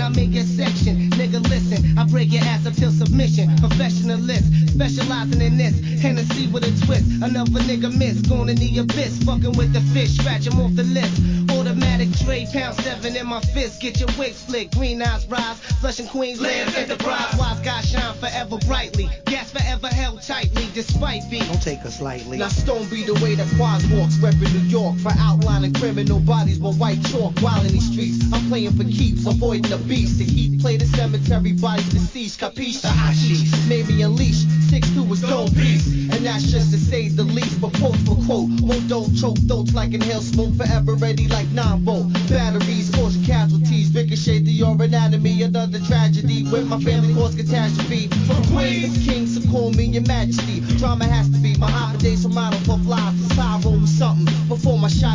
I'm in your section. Nigga, listen, I break your ass up till submission. Professionalist, specializing in this. Hennessy with a twist. Another nigga miss, going in the abyss. Fucking with the fish, scratch him off the list. Automatic Dre, pound 7 in my fist. Get your wig slick, green eyes rise. Flushing Queensland Enterprise. Wise guys shine forever brightly. Gas forever held tightly, despite beat. Don't take us lightly. Now Stone be the way that Quaz walks, reppin' New York for outlining criminal bodies with white chalk. While in these streets, I'm playing for keeps, avoiding the beast. The heat play the cemetery, bodies deceased. Capiche? The hashish made me unleash 6'2" was stone beast, and that's just to say the least. But quote for quote, won't don't choke throats like inhale smoke. Forever ready like 9-volt batteries, cause casualties. Ricochet the your anatomy, another tragedy with my family cause catastrophe. From Queens, kings to call me your majesty. Drama has to be my holidays from Ronald